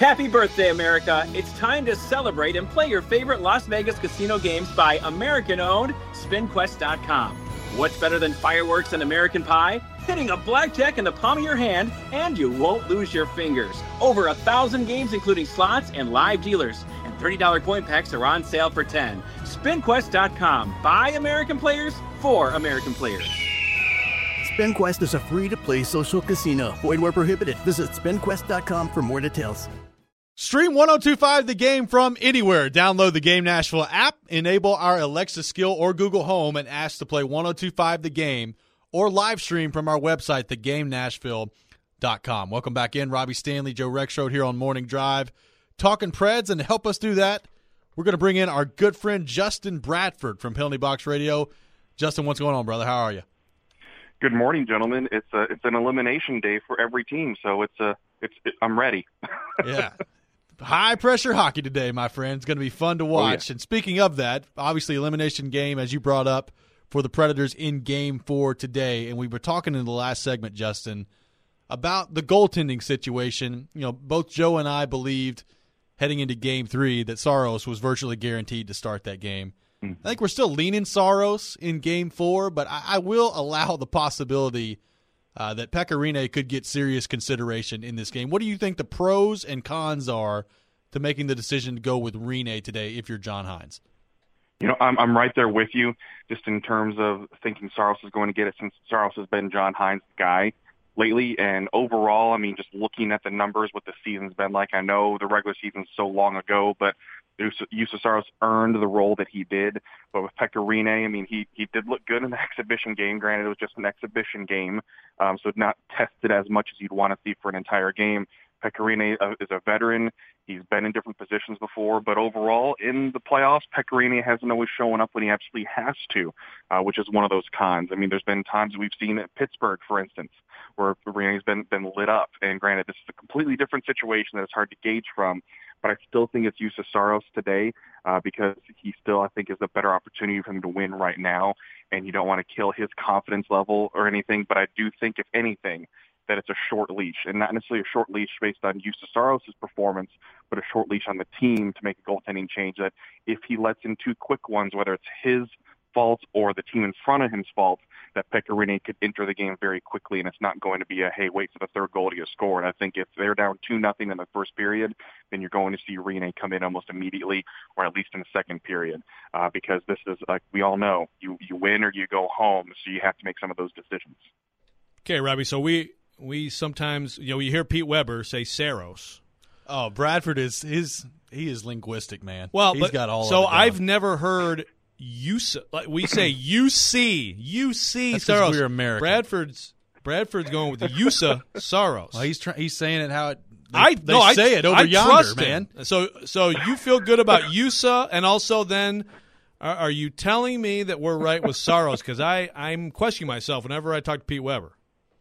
Happy birthday, America. It's time to celebrate and play your favorite Las Vegas casino games by American-owned SpinQuest.com. What's better than fireworks and American pie? Hitting a blackjack in the palm of your hand, and you won't lose your fingers. Over 1,000 games, including slots and live dealers. And $30 coin packs are on sale for $10. SpinQuest.com. By American players, for American players. SpinQuest is a free-to-play social casino. Void where prohibited. Visit SpinQuest.com for more details. Stream 102.5 The Game from anywhere. Download the Game Nashville app, enable our Alexa skill or Google Home, and ask to play 102.5 The Game, or live stream from our website, thegamenashville.com. Welcome back in. Robbie Stanley, Joe Rexrode here on Morning Drive, talking Preds, and to help us do that, we're going to bring in our good friend Justin Bradford from Penalty Box Radio. Justin, what's going on, brother? How are you? Good morning, gentlemen. It's an elimination day for every team, so I'm ready. Yeah. High-pressure hockey today, my friend. It's going to be fun to watch. Oh, yeah. And speaking of that, obviously elimination game, as you brought up, for the Predators in Game 4 today. And we were talking in the last segment, Justin, about the goaltending situation. You know, both Joe and I believed heading into Game 3 that Saros was virtually guaranteed to start that game. I think we're still leaning Saros in Game 4, but I will allow the possibility that Pekka Rinne could get serious consideration in this game. What do you think the pros and cons are to making the decision to go with Rinne today if you're John Hynes? You know, I'm right there with you, just in terms of thinking Saros is going to get it, since Saros has been John Hynes' guy lately. And overall, I mean, just looking at the numbers, what the season's been like, I know the regular season's so long ago, but Juuse Saros earned the role that he did. But with Pekka Rinne, I mean, he did look good in the exhibition game. Granted, it was just an exhibition game, so not tested as much as you'd want to see for an entire game. Pekka Rinne is a veteran. He's been in different positions before, but overall in the playoffs, Pekka Rinne hasn't always shown up when he absolutely has to, which is one of those cons. I mean, there's been times we've seen at Pittsburgh, for instance, where Rinne's been lit up. And granted, this is a completely different situation that it's hard to gauge from, but I still think it's Juuse Saros today because he still, I think, is a better opportunity for him to win right now, and you don't want to kill his confidence level or anything. But I do think, if anything, that it's a short leash, and not necessarily a short leash based on Juuse Saros' performance, but a short leash on the team to make a goaltending change that if he lets in two quick ones, whether it's his fault or the team in front of him's fault, that Pekka Rinne could enter the game very quickly, and it's not going to be a, hey, wait for the third goal to get scored. I think if they're down 2-0 in the first period, then you're going to see Rinne come in almost immediately, or at least in the second period, because this is, like we all know, you win or you go home, so you have to make some of those decisions. Okay, Robbie, so we sometimes, you hear Pete Weber say Saros. Oh, Bradford he is linguistic, man. Well, he's got all so of it I've never heard UC. Like we say UC That's Saros. we're American. Bradford's going with the USA Saros. Well, he's saying it how I say it over I yonder, trust man. Him. So you feel good about USA, and also then are you telling me that we're right with Saros? Because I'm questioning myself whenever I talk to Pete Weber.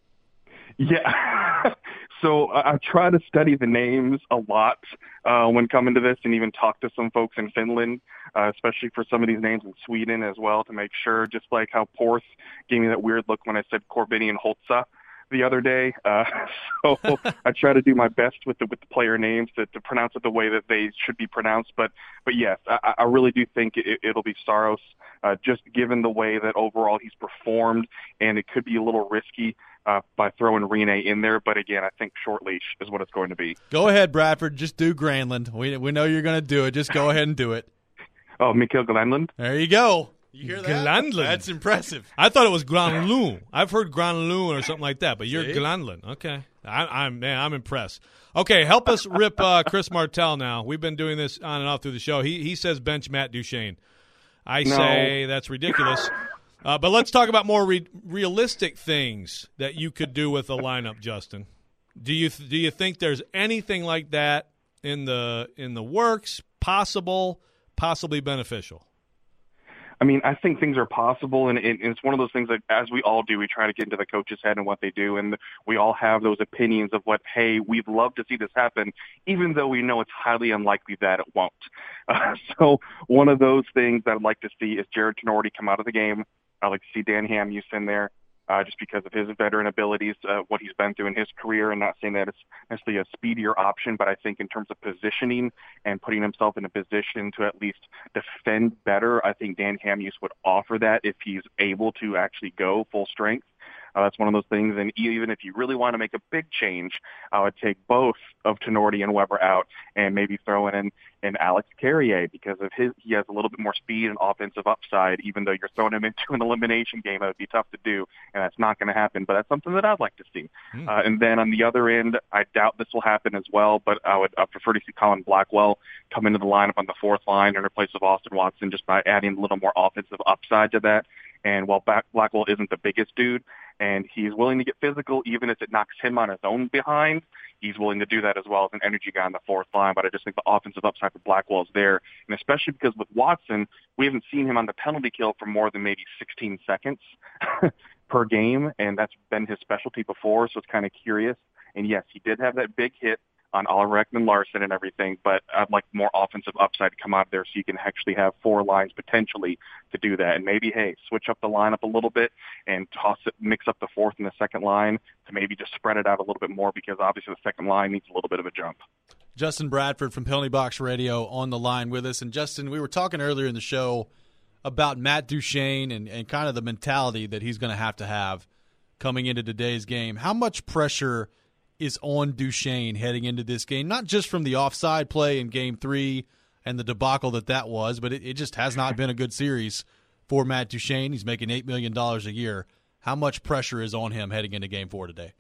Yeah. So I try to study the names a lot when coming to this, and even talk to some folks in Finland, especially for some of these names in Sweden as well, to make sure, just like how Porth gave me that weird look when I said Korbinian Holtza the other day. So I try to do my best with the player names to pronounce it the way that they should be pronounced. But yes, I really do think it'll be Saros, just given the way that overall he's performed, and it could be a little risky by throwing Rinne in there. But again, I think short leash is what it's going to be. Go ahead, Bradford. Just do Granlund. We know you're going to do it. Just go ahead and do it. Oh, Mikael Granlund? There you go. You hear that? Granlund. That's impressive. I thought it was Granlund. I've heard Granlund or something like that, but you're Granlund. Okay. I'm impressed. Okay, help us rip Chris Martell now. We've been doing this on and off through the show. He says bench Matt Duchene. I say that's ridiculous. But let's talk about more realistic things that you could do with a lineup, Justin. Do you think there's anything like that in the works, possibly beneficial? I mean, I think things are possible, and it's one of those things that, as we all do, we try to get into the coach's head and what they do, and we all have those opinions of what, hey, we'd love to see this happen, even though we know it's highly unlikely that it won't. So one of those things that I'd like to see is Jared Tenorti come out of the game. I'd like to see Dan Hamhuis in there. just because of his veteran abilities, what he's been through in his career, and not saying that it's necessarily a speedier option, but I think in terms of positioning and putting himself in a position to at least defend better, I think Dan Hamhuis would offer that if he's able to actually go full strength. That's one of those things, and even if you really want to make a big change, I would take both of Tenorti and Weber out and maybe throw in Alex Carrier because of he has a little bit more speed and offensive upside, even though you're throwing him into an elimination game. That would be tough to do, and that's not going to happen, but that's something that I'd like to see. And then on the other end, I doubt this will happen as well, but I prefer to see Colin Blackwell come into the lineup on the fourth line in place of Austin Watson just by adding a little more offensive upside to that. And while Blackwell isn't the biggest dude, and he's willing to get physical, even if it knocks him on his own behind, he's willing to do that as well as an energy guy on the fourth line. But I just think the offensive upside for Blackwell is there, and especially because with Watson, we haven't seen him on the penalty kill for more than maybe 16 seconds per game, and that's been his specialty before, so it's kind of curious. And yes, he did have that big hit on Oliver Ekman-Larsson and everything, but I'd like more offensive upside to come out there so you can actually have four lines potentially to do that. And maybe, hey, switch up the lineup a little bit and mix up the fourth and the second line to maybe just spread it out a little bit more because obviously the second line needs a little bit of a jump. Justin Bradford from Penalty Box Radio on the line with us. And Justin, we were talking earlier in the show about Matt Duchene and kind of the mentality that he's going to have coming into today's game. How much pressure is on Duchene heading into this game, not just from the offside play in Game 3 and the debacle that was, but it just has not been a good series for Matt Duchene. He's making $8 million a year. How much pressure is on him heading into Game 4 today?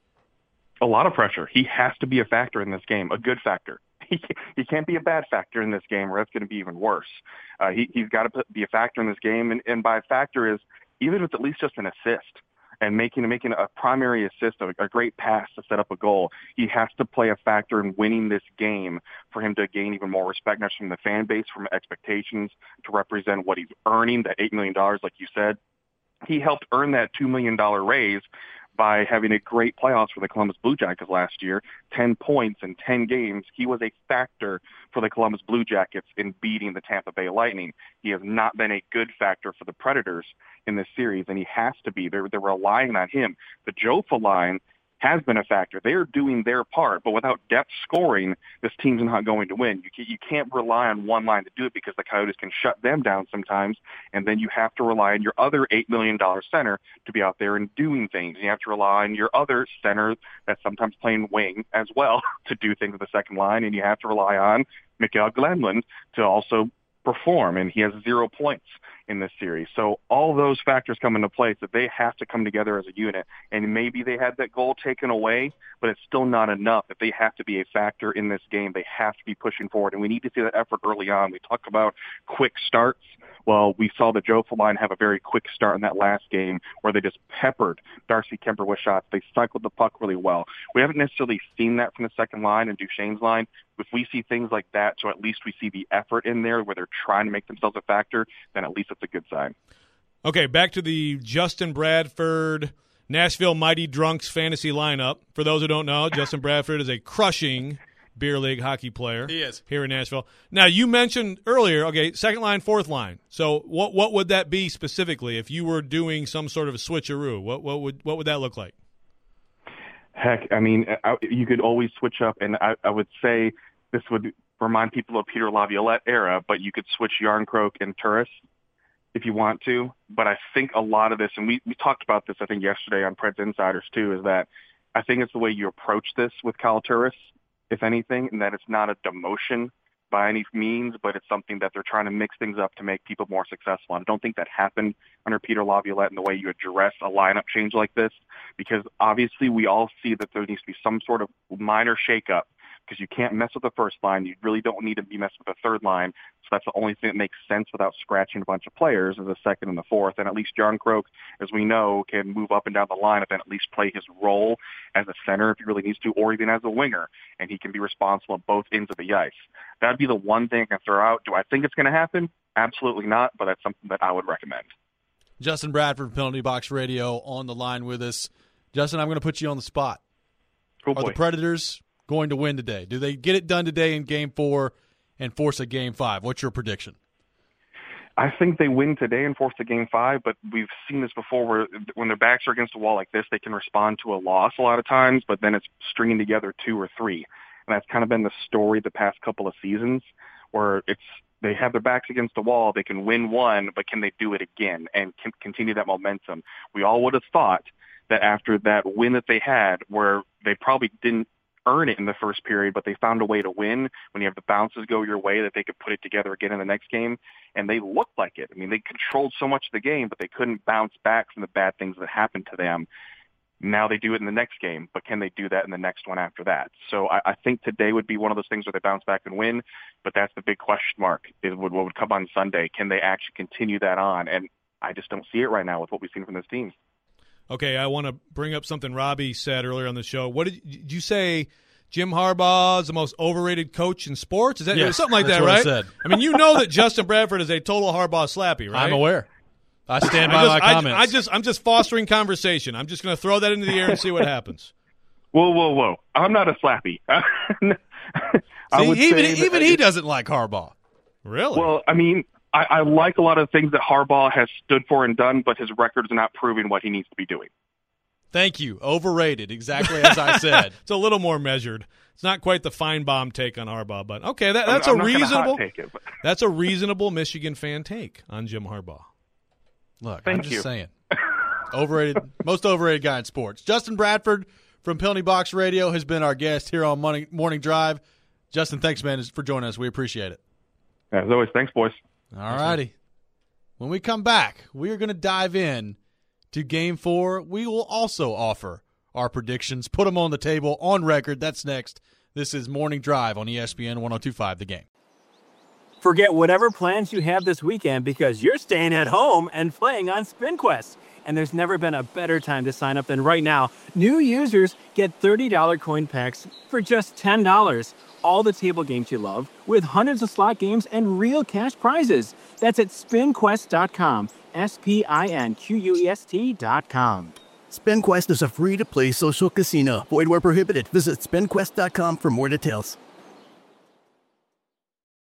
A lot of pressure. He has to be a factor in this game, a good factor. He can't be a bad factor in this game, or that's going to be even worse. He's got to be a factor in this game, and by factor is even with at least just an assist. And making a primary assist, a great pass to set up a goal. He has to play a factor in winning this game for him to gain even more respect, not just from the fan base, from expectations, to represent what he's earning, that $8 million, like you said. He helped earn that $2 million raise by having a great playoffs for the Columbus Blue Jackets last year, 10 points in 10 games. He was a factor for the Columbus Blue Jackets in beating the Tampa Bay Lightning. He has not been a good factor for the Predators in this series, and he has to be. They're relying on him. The Jofa line has been a factor. They're doing their part, but without depth scoring, this team's not going to win. You can't rely on one line to do it because the Coyotes can shut them down sometimes, and then you have to rely on your other $8 million center to be out there and doing things. You have to rely on your other center that's sometimes playing wing as well to do things with the second line, and you have to rely on Mikael Glenlund to also perform, and he has 0 points in this series. So all those factors come into play that they have to come together as a unit. And maybe they had that goal taken away, but it's still not enough. If they have to be a factor in this game, they have to be pushing forward. And we need to see that effort early on. We talk about quick starts. Well, we saw the Jofa line have a very quick start in that last game where they just peppered Darcy Kemper with shots. They cycled the puck really well. We haven't necessarily seen that from the second line and Duchene's line. If we see things like that, so at least we see the effort in there where they're trying to make themselves a factor, then at least it's a good sign. Okay, back to the Justin Bradford Nashville Mighty Drunks fantasy lineup. For those who don't know, Justin Bradford is a crushing beer league hockey player. He is. Here in Nashville. Now, you mentioned earlier, okay, second line, fourth line. So what would that be specifically if you were doing some sort of a switcheroo? What would that look like? Heck, I mean, you could always switch up, and I would say this would remind people of Peter Laviolette era, but you could switch Järnkrok and Turris if you want to. But I think a lot of this, and we talked about this, I think, yesterday on Preds Insiders too, is that I think it's the way you approach this with Kyle Turris, if anything, and that it's not a demotion by any means, but it's something that they're trying to mix things up to make people more successful. And I don't think that happened under Peter Laviolette in the way you address a lineup change like this, because obviously we all see that there needs to be some sort of minor shakeup because you can't mess with the first line. You really don't need to be messing with the third line. So that's the only thing that makes sense without scratching a bunch of players is the second and the fourth. And at least Järnkrok, as we know, can move up and down the lineup and at least play his role as a center if he really needs to, or even as a winger. And he can be responsible at both ends of the ice. That'd be the one thing I can throw out. Do I think it's going to happen? Absolutely not, but that's something that I would recommend. Justin Bradford from Penalty Box Radio on the line with us. Justin, I'm going to put you on the spot. Oh, Are the Predators going to win today? Do they get it done today in Game 4 and force a Game 5? What's your prediction? I think they win today and force a Game 5, but we've seen this before where when their backs are against a wall like this, they can respond to a loss a lot of times, but then it's stringing together 2 or 3. And that's kind of been the story the past couple of seasons where they have their backs against the wall, they can win one, but can they do it again and continue that momentum? We all would have thought that after that win that they had where they probably didn't earn it in the first period, but they found a way to win when you have the bounces go your way that they could put it together again in the next game. And they looked like it. I mean, they controlled so much of the game, but they couldn't bounce back from the bad things that happened to them. Now they do it in the next game, but can they do that in the next one after that? So I think today would be one of those things where they bounce back and win, but that's the big question mark is what would come on Sunday. Can they actually continue that on? And I just don't see it right now with what we've seen from this team. Okay, I want to bring up something Robbie said earlier on the show. What did you say? Jim Harbaugh is the most overrated coach in sports? Is that something like that, right? I said. I mean, you know that Justin Bradford is a total Harbaugh slappy, right? I'm aware. I stand by my comments. I'm just fostering conversation. I'm just going to throw that into the air and see what happens. Whoa. I'm not a slappy. Even he doesn't like Harbaugh. Really? Well, I mean, I like a lot of things that Harbaugh has stood for and done, but his records are not proving what he needs to be doing. Thank you. Overrated, exactly as I said. It's a little more measured. It's not quite the Feinbaum take on Harbaugh, but okay, that's a reasonable. That's a reasonable Michigan fan take on Jim Harbaugh. Look, I'm just saying. Overrated, most overrated guy in sports. Justin Bradford from Penalty Box Radio has been our guest here on Morning Drive. Justin, thanks, man, for joining us. We appreciate it. As always, thanks, boys. All righty. When we come back, we are going to dive in to Game 4. We will also offer our predictions, put them on the table on record. That's next. This is Morning Drive on ESPN 102.5 The Game. Forget whatever plans you have this weekend because you're staying at home and playing on SpinQuest. And there's never been a better time to sign up than right now. New users get $30 coin packs for just $10. All the table games you love with hundreds of slot games and real cash prizes. That's at SpinQuest.com. SpinQuest.com. SpinQuest is a free-to-play social casino. Void where prohibited. Visit SpinQuest.com for more details.